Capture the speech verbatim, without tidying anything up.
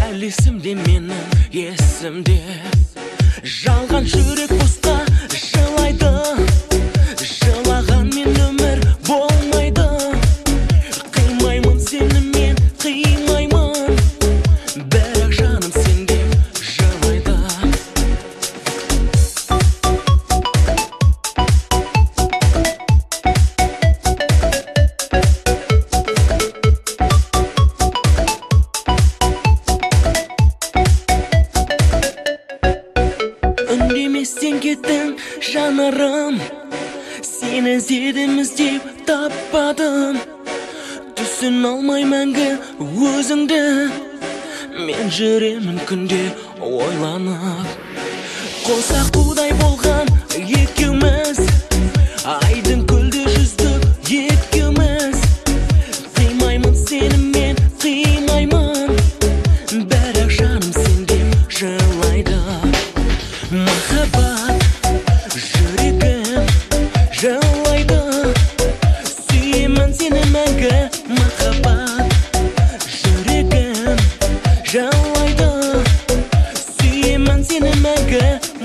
әлі есімде менің есімде жалған жүрек босқа жылайды, жылағанмен өмір болмайды. Қимаймын сені мен, қимаймын, бірақ жаным сенде жылайды. Үндеместен кеттің жанарым, сені іздедім іздеп таппадым. Түсін алмай мәңгі өзіңді, мен жүремін күнде ойланып. Қосақ қудай болған екеуміз, айдың көлде жүздік екеуміз. Қимаймын сені мен, қимаймын, бірақ жаным сенде жылайды. Махаббат, жүрегім жылайды, сүйемін сені мәңгі. Махаббат, жүрегім жылайды, сүйемін сені мәңгі.